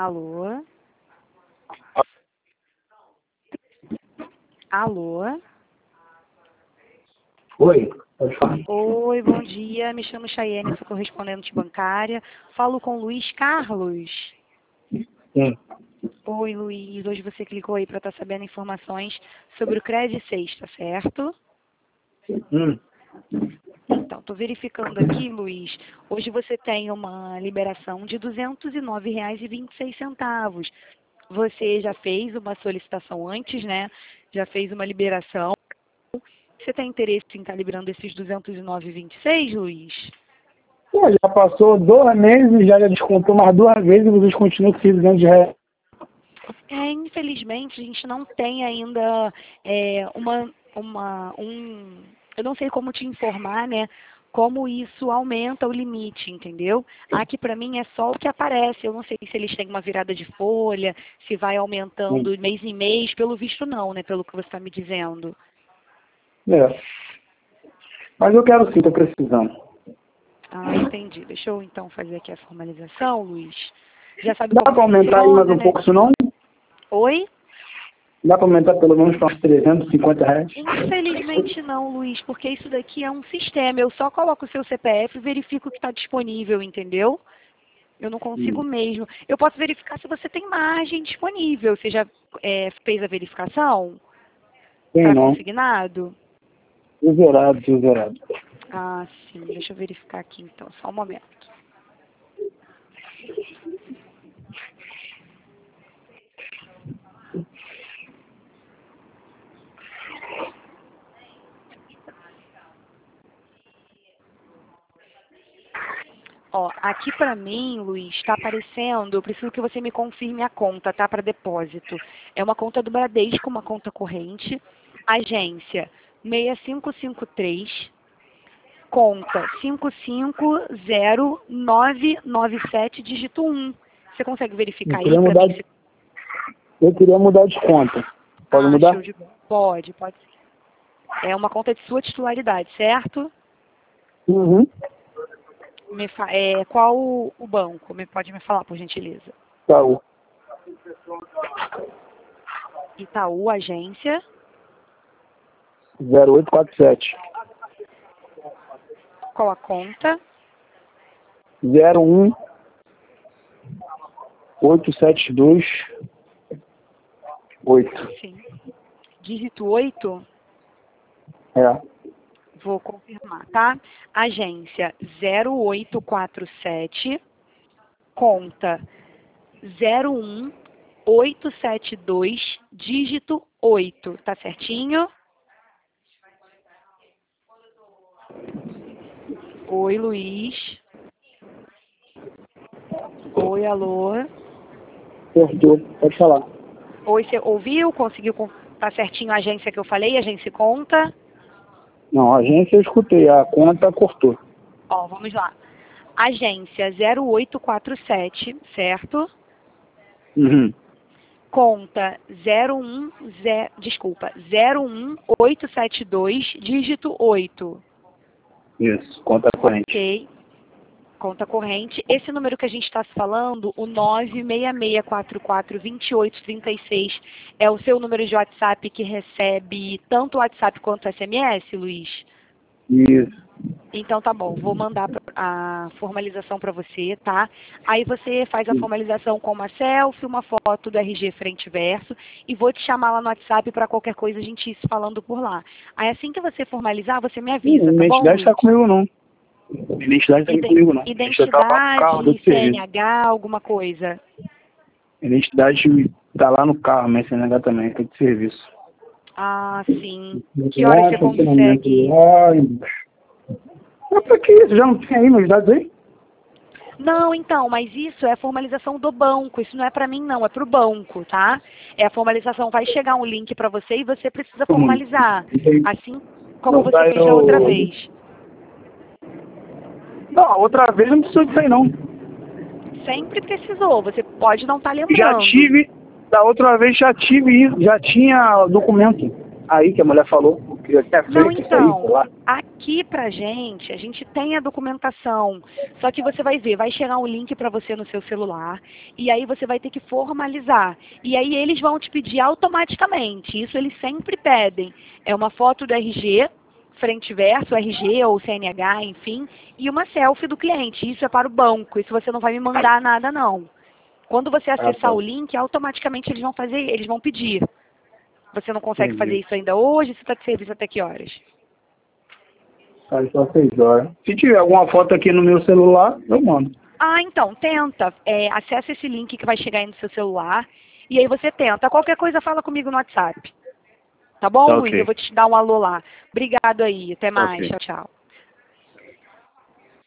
Alô? Alô? Oi, pode falar. Oi, bom dia. Me chamo Chayene, sou correspondente bancária. Falo com Luiz Carlos. Sim. Oi, Luiz. Hoje você clicou aí para estar sabendo informações sobre o Cred Sexta, certo? Então, estou verificando aqui, Luiz. Hoje você tem uma liberação de R$ 209,26. Você já fez uma solicitação antes, né? Já fez uma liberação. Você tem interesse em estar liberando esses R$ 209,26, Luiz? Pô, já passou 2 meses, já descontou mais 2 vezes e vocês continuam com esses R$ 200. Infelizmente, a gente não tem ainda eu não sei como te informar, né? Como isso aumenta o limite, entendeu? Aqui para mim é só o que aparece. Eu não sei se eles têm uma virada de folha, se vai aumentando mês em mês. Pelo visto não, né? Pelo que você está me dizendo. É. Mas eu quero sim, tô precisando. Ah, entendi. Deixa eu então fazer aqui a formalização, Luiz. Já sabe Dá como pra aumentar aí mais funciona, um né? pouco, se não? Oi? Dá pra aumentar pelo menos para uns R$ 350? Infelizmente não, Luiz, porque isso daqui é um sistema. Eu só coloco o seu CPF e verifico que está disponível, entendeu? Eu não consigo mesmo. Eu posso verificar se você tem margem disponível. Você já fez a verificação Tem para não. consignado? Zerado. Ah, sim. Deixa eu verificar aqui então. Só um momento. Ó, aqui para mim, Luiz, está aparecendo, eu preciso que você me confirme a conta, tá? Para depósito. É uma conta do Bradesco, uma conta corrente, agência 6553, conta 550997, dígito 1. Você consegue verificar aí para mim? Eu queria mudar de conta. Pode mudar? Show de bola. Pode sim. É uma conta de sua titularidade, certo? Uhum. Qual o banco? Pode me falar, por gentileza? Itaú. Itaú, agência. 0847. Qual a conta? 01872 8. Sim. Dígito 8? É. Vou confirmar, tá? Agência 0847, conta 01872, dígito 8. Tá certinho? Oi, Luiz. Oi, alô. Cortou. Pode falar. Oi, você ouviu? Conseguiu? Tá certinho a agência que eu falei? Agência e conta? Não, a agência eu escutei. A conta cortou. Ó, vamos lá. Agência 0847, certo? Uhum. Conta 01872, dígito 8. Isso, conta corrente. Ok. Conta corrente. Esse número que a gente está se falando, o 966442836, é o seu número de WhatsApp que recebe tanto o WhatsApp quanto o SMS, Luiz? Isso. Então tá bom, vou mandar a formalização para você, tá? Aí você faz a formalização com uma selfie, uma foto do RG frente e verso e vou te chamar lá no WhatsApp para qualquer coisa a gente ir se falando por lá. Aí assim que você formalizar, você me avisa, tá bom, Identidade está Luiz? comigo não. Identidade está comigo não. Identidade, CNH, alguma coisa. Identidade tá lá no carro, mas CNH também, tá de serviço. Ah, sim. Que hora você consegue? Mas pra que isso? Já não tem aí meus dados aí? Não, então, mas isso é a formalização do banco. Isso não é para mim, não. É para o banco, tá? É a formalização. Vai chegar um link para você e você precisa formalizar. Assim como você fez da outra vez. Não, outra vez não precisou disso aí, não. Sempre precisou. Você pode não estar lembrando. Já tive, da outra vez já tive isso. Já tinha documento aí que a mulher falou. que quer ver Não, que isso aí, sei então, lá. aqui pra gente, a gente tem a documentação, só que você vai ver, vai chegar um link para você no seu celular, e aí você vai ter que formalizar. E aí eles vão te pedir automaticamente, isso eles sempre pedem. É uma foto do RG, frente e verso, RG ou CNH, enfim, e uma selfie do cliente. Isso é para o banco, isso você não vai me mandar nada não. Quando você Ah, acessar tá. o link, automaticamente eles vão fazer, eles vão pedir. Você não consegue fazer Entendi. isso ainda hoje? Você está de serviço até que horas? Aí só 6 horas. Se tiver alguma foto aqui no meu celular, eu mando. Ah, então, tenta. Acessa esse link que vai chegar aí no seu celular. E aí você tenta. Qualquer coisa, fala comigo no WhatsApp. Tá bom, Tá Luiz? Eu ok. vou te dar um alô lá. Obrigado aí. Até Tá mais. ok. Tchau, tchau.